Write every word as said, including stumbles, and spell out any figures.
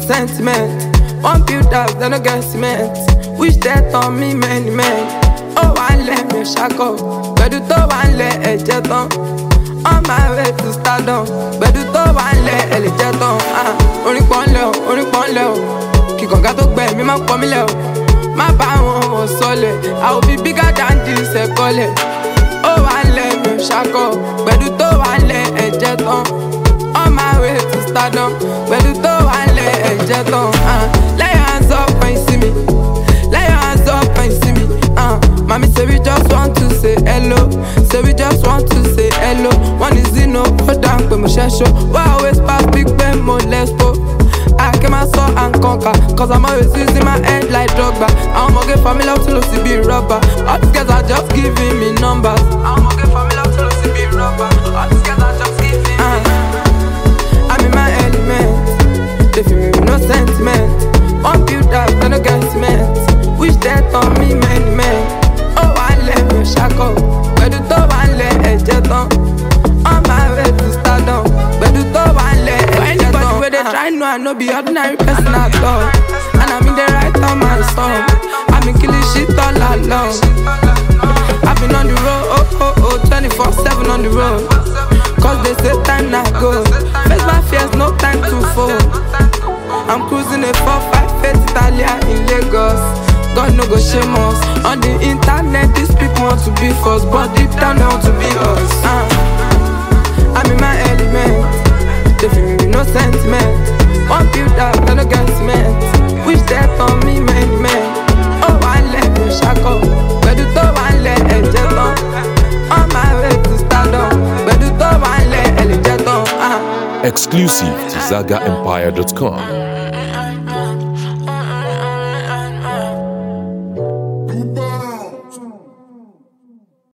sentiment. One build up, they no get cement. Wish death on me, many men. Oh, one let me shack up. But do to one let a jet on. On my way to stardom. But do to one let a jet on. Ah, only one low, only one low. Kikon gato gbe mi ma po mi le o. Ma ba won o sole. I will be bigger than this e kole. Oh, one let me shack up. But do to one let a jet on. On my way to stardom. But do to one let a jet on. Ah, lay your hands up when you see me. Lay your hands up when you see me. Ah, mommy say we just want to say hello. Say we just want to say hello. One is in no go down with my show. Why always pass big ben more let's go. I came and saw and conquer. Cause I'm always using my head like Drogba. I'm gonna get family out to Lucy be rubber. All these guys are just giving me numbers. I'm gonna get family out to Lucy be rubber. All these guys are just giving me uh, I'm in my element. They feel me with no sentiment. One build up, they no get cement. Wish death on me, many men. Oh, I let me shack up. But do to one let a jet on. On my way to stardom. But do to one let a jet on. Where they try no, I no be ordinary person at all. And I'm in the right on my song. I've been killing shit all along. I've been on the road, oh, oh, oh, twenty-four seven on the road. Cause they say time not go. Face my fears, no time to fall. I'm cruising a four five eight Italia in Lagos. God no go shame us. On the internet, these people want to be first, but deep down they want to be us. Uh, I'm in my element. They feel me with no sentiment. One build up, they no get cement. Wish death on me, many men. Oh, one let me shack up. But do to one let a jet on. On my way to stardom. But do to one let a jet on. Uh. Exclusive to Zaga Empire dot com.